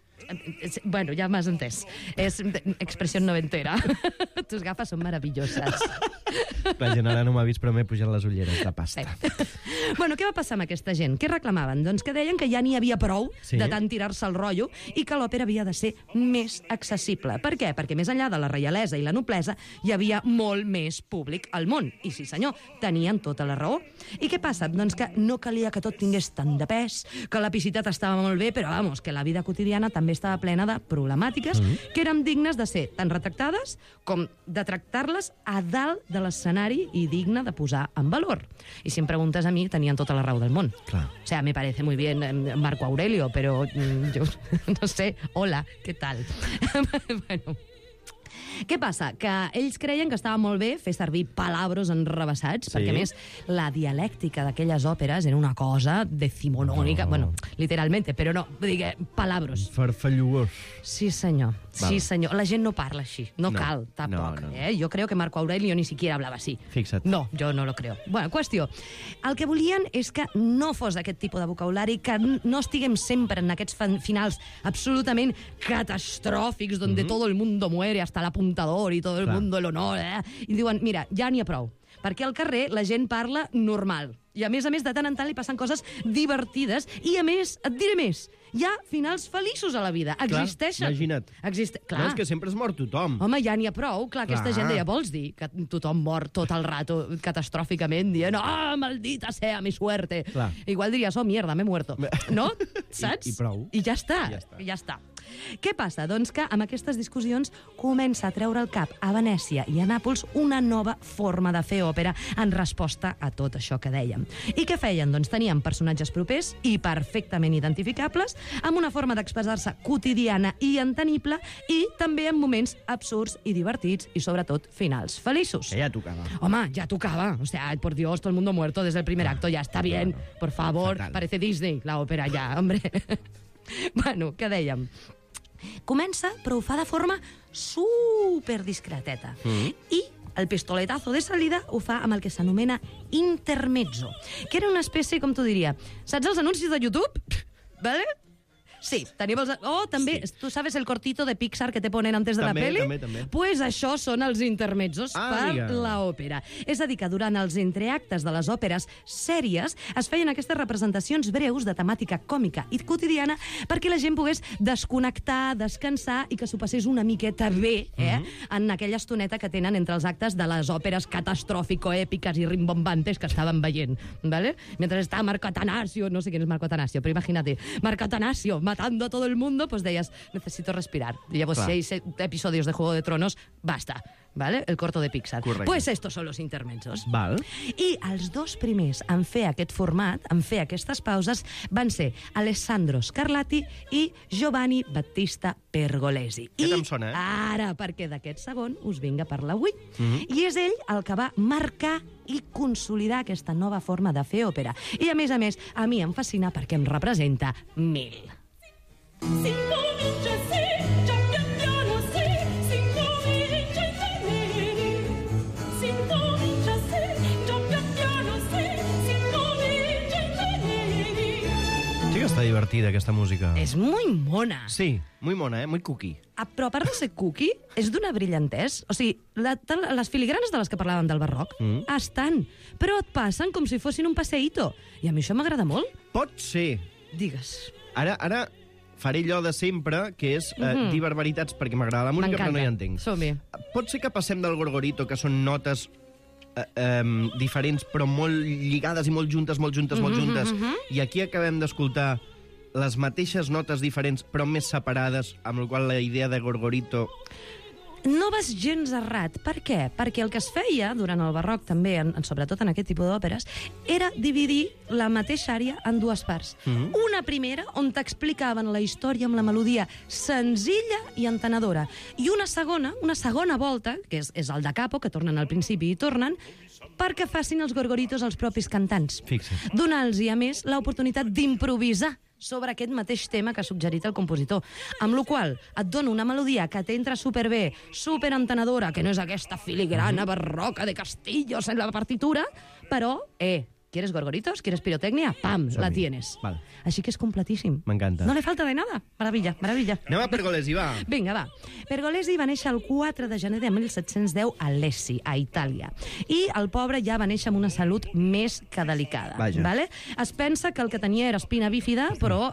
Bueno, ja m'has entès. És expressió noventera. Tus gafes són meravelloses. La gent ara no m'ha vist, però m'he pujat les ulleres de pasta. Bueno, què va passar amb aquesta gent? Què reclamaven? Doncs que deien que ja n'hi havia prou de tant tirar-se el rotllo i que l'òpera havia de ser més accessible. Per què? Perquè més enllà de la reialesa i la noblesa hi havia molt més públic al món. I sí, senyor, tenien tota la raó. I què passa? Doncs que no calia que tot tingués tant de pes, que l'epicitat estava molt bé, però, vamos, que la vida quotidiana també estava plena de problemàtiques que eren dignes de ser tan retractades com de tractar-les a dalt de l'escenari i digne de posar en valor. I si em preguntes a mi, tenien tota la raó del món. Clar. O sea, me parece muy bien Marco Aurelio, pero yo no sé, hola, ¿qué tal? Bueno... Què passa? Que ells creien que estava molt bé fer servir palabros enrevessats, perquè, a més, la dialèctica d'aquelles òperes era una cosa decimonònica, bueno, literalment, però no, digue, palabros. Farfallugós. Sí, senyor. Sí, senyor. La gent no parla així. No cal, tampoc. Jo creo que Marco Aurelio ni siquiera hablaba así. Fixa't. No, jo no lo creo. Bueno, qüestió. El que volien és que no fos aquest tipus de vocabulari, que no estiguem sempre en aquests finals absolutament catastròfics, donde todo el mundo muere, hasta el apuntador y todo el mundo el honor, I diuen, mira, ja n'hi ha prou. Perquè al carrer la gent parla normal. I a més, de tant en tant li passen coses divertides. I a més, et diré més, hi ha finals feliços a la vida. Existeixen. Imagina't. Clar. No, és que sempre es mor tothom. Home, ja n'hi ha prou. Clar, aquesta gent deia, vols dir que tothom mor tot el rato catastròficament dient, maldita sea mi suerte. Clar. Igual diries, mierda, m'he muerto. No? Saps? I prou. I ja està. Què passa? Doncs que amb aquestes discussions comença a treure el cap a Venècia i a Nàpols una nova forma de fer òpera en resposta a tot això que dèiem. I què feien? Doncs tenien personatges propers i perfectament identificables, amb una forma d'expressar-se quotidiana i entenible, i també en moments absurds i divertits i, sobretot, finals feliços. Que ja tocava. Home, ya tocaba. O sea, por Dios, todo el mundo muerto desde el primer acto, ya está bien. Por favor, fatal. Parece Disney, la òpera ya, hombre. Bueno, què dèiem? Comença, però ho fa de forma super discreteta. I el pistoletazo de salida ho fa amb el que s'anomena intermezzo, que era una espècie, com t'ho diria, saps els anuncis de YouTube? ¿Vale? Sí, tenim els... també, tu sabes el cortito de Pixar que te ponen antes de la peli? També. Pues això són els intermezzos per l'òpera. És a dir, que durant els entreactes de les òperes sèries es feien aquestes representacions breus de temàtica còmica i quotidiana perquè la gent pogués desconnectar, descansar i que s'ho passés una miqueta bé en aquella estoneta que tenen entre els actes de les òperes catastròfico-èpiques i rimbombantes que estaven veient. ¿Vale? Mentre està Marco Atanasio, no sé quién es Marco Atanasio, pero imagínate, Marco Atanasio matando a todo el mundo, pues decías, necesito respirar. Y ya, pues, 6 episodios de Juego de Tronos, basta. ¿Vale? El corto de Pixar. Correcte. Pues estos son los intermezzos. Val. I els dos primers en fer aquest format, en fer aquestes pauses, van ser Alessandro Scarlatti i Giovanni Battista Pergolesi. Aquest em sona, Ara, perquè d'aquest segon us vinc a parlar avui. I és ell el que va marcar i consolidar aquesta nova forma de fer òpera. I, a més, a mi em fascina perquè em representa 1000. Si comincia, sì, già divertida, aquesta música. És muy mona. Sí, muy mona, muy cookie. Però a part de ser cookie, és d'una brillantès. O sigui, les filigranes de les que parlàvem del barroc estan, però et passen com si fossin un passeïto. I a mi això m'agrada molt. Pot ser. Digues. Ara faré allò de sempre, que és dir barbaritats perquè m'agrada la música, però no hi entenc. Som-hi. Pot ser que passem del gorgorito, que són notes diferents, però molt lligades i molt juntes, i aquí acabem d'escoltar les mateixes notes diferents, però més separades, amb la qual la idea de gorgorito... No vas gens errat. Per què? Perquè el que es feia durant el barroc, també, sobretot en aquest tipus d'òperes, era dividir la mateixa àrea en dues parts. Una primera, on t'explicaven la història amb la melodia senzilla i entenedora, i una segona volta, que és el da capo, que tornen al principi i tornen, perquè facin els gorgoritos els propis cantants. Fixa't. Donant-los, a més, l'oportunitat d'improvisar sobre aquest mateix tema que ha suggerit el compositor. Amb la qual et dona una melodia que t'entra superbé, superentenedora, que no és aquesta filigrana barroca de Castillos en la partitura, però, ¿quieres gorgoritos? ¿Quieres pirotecnia? ¡Pam! La tienes. Vale. Així que és completíssim. M'encanta. No le falta de nada. Maravilla, maravilla. Anem a Pergolesi, va. Vinga, va. Pergolesi va néixer el 4 de gener de 1710 a Lecce, a Itàlia. I el pobre ja va néixer amb una salut més que delicada. Vaja. Vale? Es pensa que el que tenia era espina bífida, però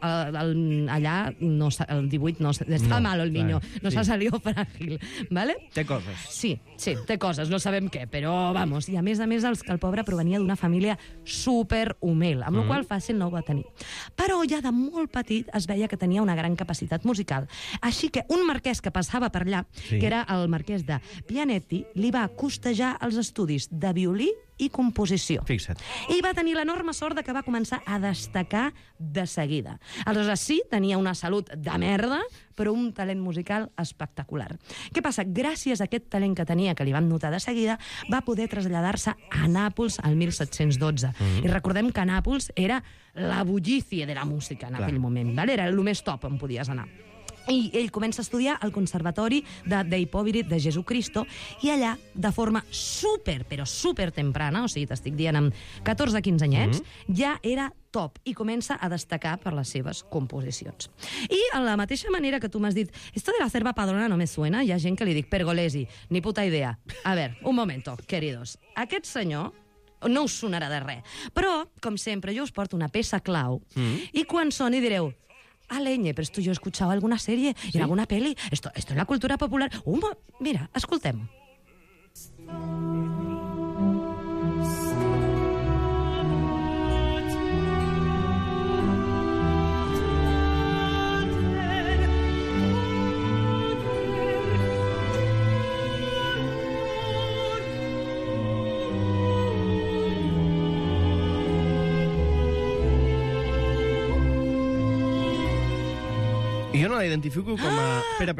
allà no, el 18 no... Està mal el niño. No s'ha salido frágil. Vale? Té coses. Sí, té coses, no sabem què, però vamos. I a més, el pobre provenia d'una família superhumil, amb la qual fàcil no ho va tenir. Però ja de molt petit es veia que tenia una gran capacitat musical. Així que un marquès que passava per allà, que era el marquès de Pianetti, li va costejar els estudis de violí i composició. Fixa't. I va tenir l'enorme sort de que va començar a destacar de seguida. Aleshores, sí, tenia una salut de merda, però un talent musical espectacular. Què passa? Gràcies a aquest talent que tenia, que li van notar de seguida, va poder traslladar-se a Nàpols al 1712. I recordem que Nàpols era la bullicie de la música en aquell moment. Vale? Era el més top on podies anar. I ell comença a estudiar al Conservatori dei Poveri de Jesucristo i allà, de forma però super temprana, o sigui, t'estic dient amb 14-15 anyets, ja era top i comença a destacar per les seves composicions. I a la mateixa manera que tu m'has dit esto de la cerva padrona no me suena, hi ha gent que li dic Pergolesi, ni puta idea. A ver, un momento, queridos. Aquest senyor no us sonarà de res, però, com sempre, jo us porto una peça clau i quan soni direu leñe, pero esto yo he escuchado alguna serie, en alguna peli. Esto es la cultura popular. Mira, escoltem. Jo no la identifico com a... Espera.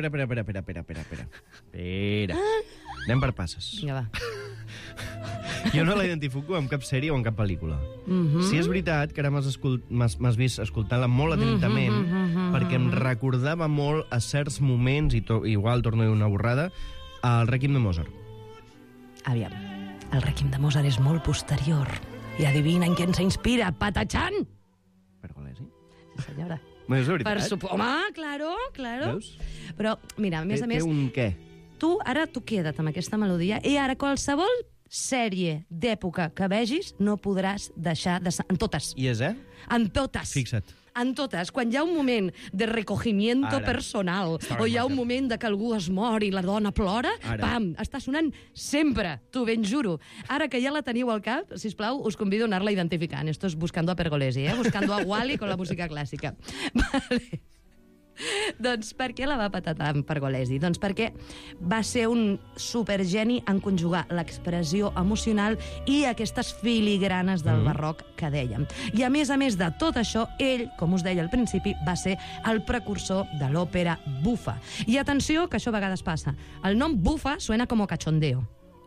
Anem per passes. Vinga, va. Jo no la identifico en cap sèrie o en cap pel·lícula. Si és veritat que ara m'has vist escoltant-la molt atentament, perquè em recordava molt a certs moments, i igual torno a dir una borrada, al Rèquiem de Mozart. Aviam, el Rèquiem de Mozart és molt posterior. I adivina en què ens inspira, Patachan! Pergolesi? Sí, senyora. És veritat? Home, claro. Veus? Però, mira, a més... Té un què? Tu queda't amb aquesta melodia i ara qualsevol sèrie d'època que vegis no podràs deixar de... En totes. I és, En totes. Fixa't. En totes. Quan hi ha un moment de recogimiento personal o hi ha un moment de que algú es mor i la dona plora, pam, està sonant sempre, t'ho ben juro. Ara que ja la teniu al cap, sisplau, us convido a anar-la identificant. Esto es buscando a Pergolesi, buscando a Wally con la música clàssica. Vale. Doncs per què la va petar tant Pergolesi? Doncs perquè va ser un supergeni en conjugar l'expressió emocional i aquestes filigranes del barroc que dèiem. I a més de tot això, ell, com us deia al principi, va ser el precursor de l'òpera bufa. I atenció, que això a vegades passa. El nom bufa suena como cachondeo.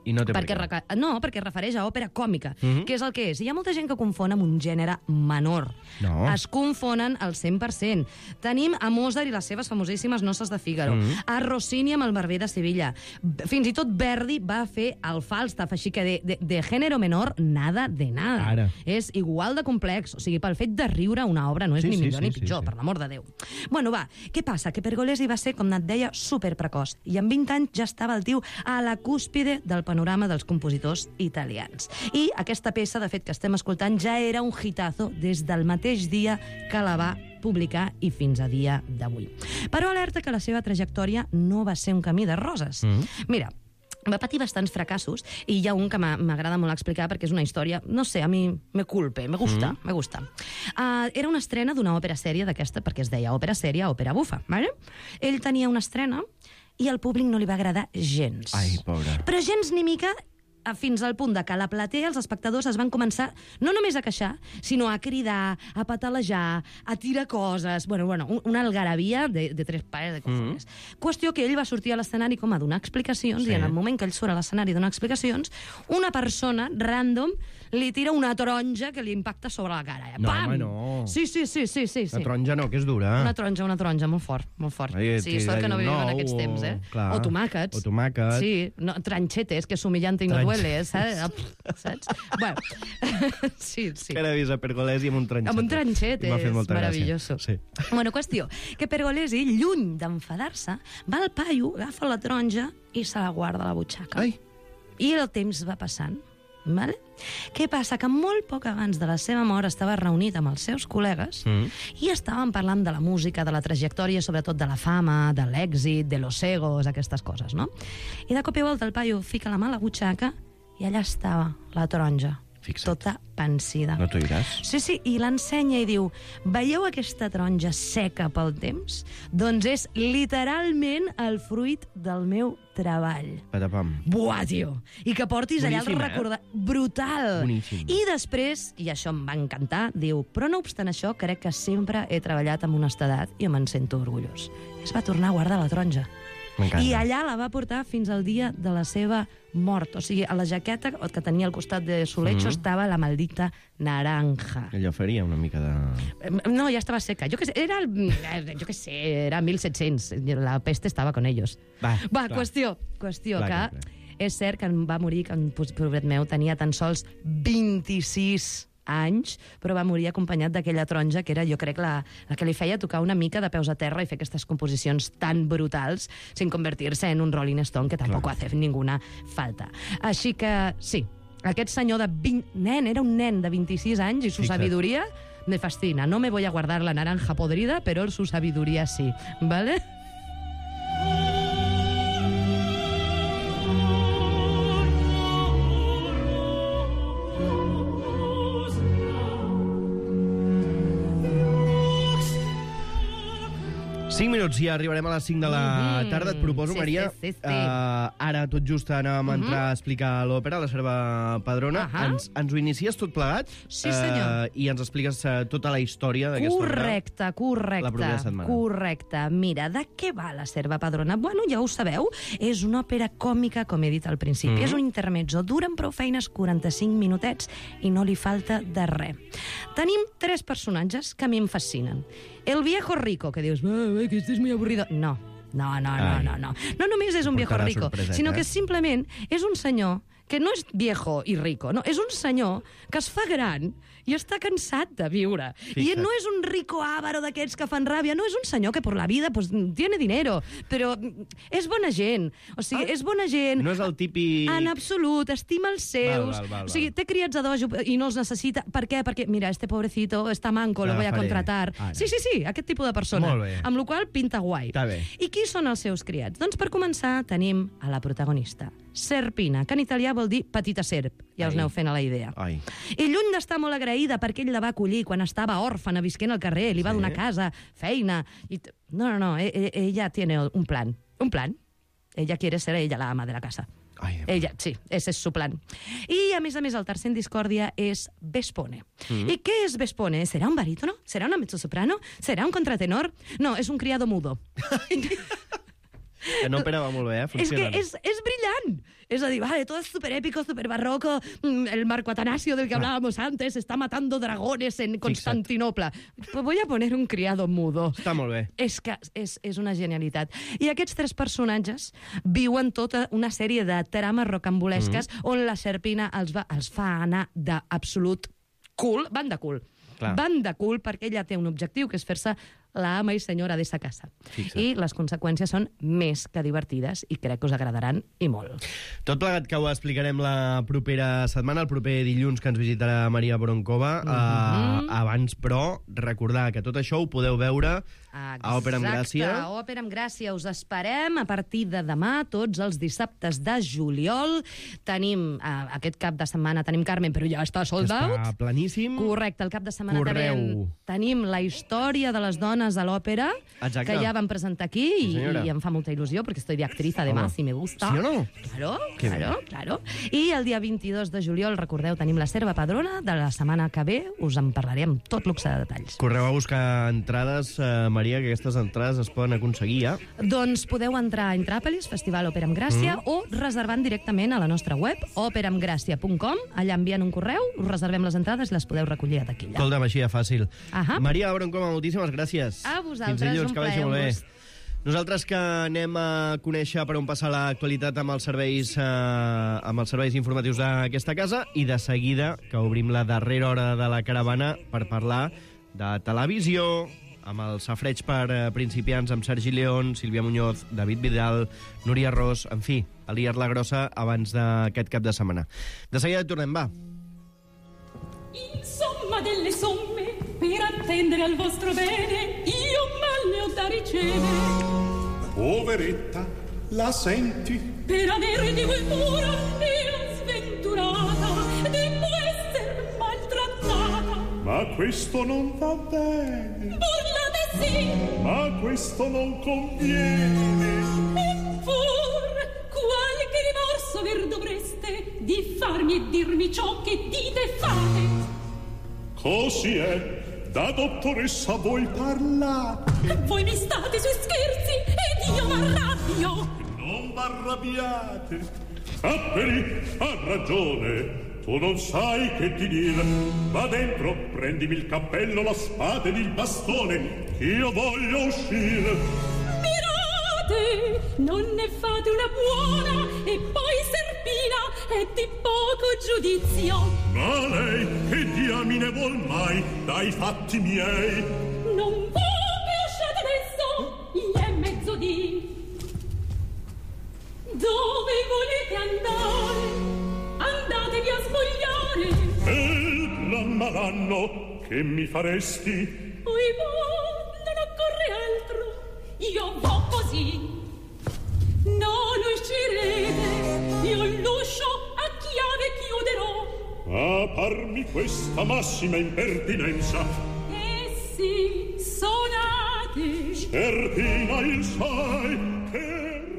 I no té per perquè què. no, perquè es refereix a òpera còmica, que és el que és. Hi ha molta gent que confon amb un gènere menor. No. Es confonen al 100%. Tenim a Mozart i les seves famosíssimes Noces de Fígaro, a Rossini amb el Barber de Sevilla. Fins i tot Verdi va fer el Falstaff, així que de gènere menor, nada de nada. Ara. És igual de complex. O sigui, pel fet de riure una obra no és ni millor ni pitjor, per l'amor de Déu. Bueno, va, què passa? Que Pergolesi va ser, com et deia, superprecoç. I amb 20 anys ja estava el tio a la cúspide del panorama dels compositors italians. I aquesta peça, de fet, que estem escoltant, ja era un hitazo des del mateix dia que la va publicar i fins a dia d'avui. Però alerta que la seva trajectòria no va ser un camí de roses. Mira, va patir bastants fracassos i hi ha un que m'agrada molt explicar perquè és una història, no sé, a mi me culpe, me gusta. Era una estrena d'una òpera sèria d'aquesta, perquè es deia òpera sèria, òpera bufa. Vale? Ell tenia una estrena i al públic no li va agradar gens. Ai, pobre. Però gens ni mica, fins al punt de que a la platea els espectadors es van començar no només a queixar, sinó a cridar, a patalejar, a tirar coses... Bueno, una algarabia de tres pares de cojones. Qüestió que ell va sortir a l'escenari com a donar explicacions i en el moment que ell surt a l'escenari a donar explicacions, una persona random li tira una taronja que li impacta sobre la cara. No, Pam! home, no. Sí. La taronja no, que és dura. Una taronja, molt fort. Sí, sort que no vivim en aquests temps, eh? Clar. O tomàquets. Sí, tranxetes, que és humillante i no duele, saps? Bueno, sí. Que era vist a Pergolesi amb un tranxet. Amb un tranxet, és meravelloso. Sí. Bueno, qüestió, que Pergolesi, lluny d'enfadar-se, va al paio, agafa la taronja i se la guarda a la butxaca. Ai. I el temps va passant. Vale? Què passa? Que molt poc abans de la seva mort estava reunit amb els seus col·legues i estaven parlant de la música, de la trajectòria, sobretot de la fama, de l'èxit, de los egos, aquestes coses, no? I de cop i volta el paio fica la mà a la butxaca i allà estava la taronja. Fixa't. Tota pansida. No t'ho diràs? Sí, i l'ensenya i diu: veieu aquesta taronja seca pel temps? Doncs és literalment el fruit del meu treball. Patapam. Buah, tio! I que portis allà el recordar... Brutal! Boníssim. I després, i això em va encantar, diu: però no obstant això, crec que sempre he treballat amb honestedat i me'n sento orgullós. Es va tornar a guardar la taronja. I allà la va portar fins al dia de la seva mort. O sigui, a la jaqueta que tenia al costat de su lecho estava la maldita naranja. Allò faria una mica de... No, ja estava seca. Jo què sé, era 1700. La peste estava con ellos. Va, qüestió que és cert que va morir, que pobret meu tenia tan sols 26 anys, però va morir acompanyat d'aquella taronja que era, jo crec, la que li feia tocar una mica de peus a terra i fer aquestes composicions tan brutals sin convertir-se en un Rolling Stone, que tampoc hace ninguna falta. Així que, sí, aquest senyor de 20... era un nen de 26 anys i su sabiduría me fascina. No me voy a guardar la naranja podrida, pero su sabiduría sí. ¿Vale? Cinc minuts i arribarem a les 5 de la tarda. Et proposo, Maria, ara tot just anàvem a entrar a explicar l'òpera, la Serva Padrona. Ens ho inicies tot plegat? Sí, senyor. I ens expliques tota la història d'aquesta òpera? Correcte. La propera setmana. Correcte. Mira, de què va la Serva Padrona? Bueno, ja ho sabeu, és una òpera còmica, com he dit al principi. És un intermezzo, duren prou feines 45 minutets i no li falta de res. Tenim 3 personatges que a mi em fascinen. El viejo rico, que dius, que este és muy avorrido. No. No només és un viejo rico, sinó que simplement és un senyor que no és viejo i rico, no, és un senyor que es fa gran i està cansat de viure. I no és un rico àvaro d'aquests que fan ràbia, no, és un senyor que per la vida pues, tiene dinero, però és bona gent. O sigui, és bona gent. No és el típic... En absolut, estima els seus. O sigui, té criats a dojo i no els necessita. Per què? Perquè, mira, este pobrecito està manco, lo voy a contratar. Sí, aquest tipus de persona. Amb la qual pinta guai. I qui són els seus criats? Doncs per començar tenim a la protagonista, Serpina, que en italià vol dir petita serp. Ja us aneu fent a la idea. I lluny d'estar molt agraïda perquè ell la va acollir quan estava òrfana visquent al carrer, li va donar casa, feina... No, ella tiene un plan. Un plan. Ella quiere ser ella la ama de la casa. Ella, sí, ese és su plan. I, a més, el tercer en discòrdia és Vespone. I què és Vespone? ¿Serà un barítono? ¿Serà una mezzosoprano? ¿Serà un contratenor? No, és un criado mudo. Que no operava molt bé, funciona. És que és brillant. Es a dir, vale, todo es súper épico, súper barroco, el Marco Atanasio del que hablábamos antes está matando dragones en Constantinopla. Pues voy a poner un criado mudo. Està molt bé. És que és una genialitat. I aquests 3 personatges viuen tota una sèrie de trames rocambolesques on la Serpina els fa anar d'absolut cul, van de cul. Van de cul perquè ella té un objectiu, que és fer-se la ama i senyora d'esta casa. Fixa't. I les conseqüències són més que divertides i crec que us agradaran i molt. Tot plegat que ho explicarem la propera setmana, el proper dilluns que ens visitarà Maria Bronkova. Abans, però, recordar que tot això ho podeu veure a Òpera amb Gràcia. Exacte, a Òpera amb Gràcia. Us esperem a partir de demà, tots els dissabtes de juliol. Tenim, aquest cap de setmana tenim Carmen, però ja està sold out. Està planíssim. Correcte, el cap de setmana també tenim la història de les dones a l'òpera, que ja vam presentar aquí i em fa molta il·lusió, perquè estoy de actriz, además, y me gusta. ¿Sí o no? Claro. I el dia 22 de juliol, recordeu, tenim la Serva Padrona, de la setmana que ve us en parlaré amb tot luxe de detalls. Correu a buscar entrades, Maria, que aquestes entrades es poden aconseguir, ja? Doncs podeu entrar a Intràpolis, Festival Òpera amb Gràcia, o reservant directament a la nostra web, operaamgràcia.com, allà envien un correu, us reservem les entrades i les podeu recollir a taquilla. Escolta'm, així de fàcil. Maria Bronkova, moltíssimes gràcies. A vosaltres, fins dilluns, un que vagi molt bé. plaer. Nosaltres que anem a conèixer per on passa l'actualitat amb els serveis informatius d'aquesta casa i de seguida que obrim la darrera hora de la caravana per parlar de televisió, amb el safreig per principiants amb Sergi León, Sílvia Muñoz, David Vidal, Núria Ros, en fi, a liar la grossa abans d'aquest cap de setmana. De seguida tornem, va. Insomma delle somme per attendere al vostro bene, io mal ne ho da ricevere. Poveretta, la senti? Per avere di voi cura io sventurata, devo essere maltrattata. Ma questo non va bene. Burlate sì, Ma questo non conviene. eppur qualche rimorso aver dovreste di farmi e dirmi ciò che dite e fate. Così è. Da dottoressa voi parlate. Voi mi state sui scherzi ed io m'arrabbio. Non v'arrabbiate. Apperi, ha ragione. Tu non sai che ti dire. Va dentro, prendimi il cappello, la spada ed il bastone, che io voglio uscire. Mirate, non ne fate una buona, e poi Serpina è di poco giudizio. Ma lei che diamine vuol mai dai fatti miei? Non può che uscite adesso, è mezzodì. Dove volete andare? Andatevi a spogliare. E il gran malanno che mi faresti? Oi va, non occorre altro, io vo così. Non uscirete, io l'uscio a chiave chiuderò. A parmi questa massima impertinenza. Sì, sonate. Serpina, il sai che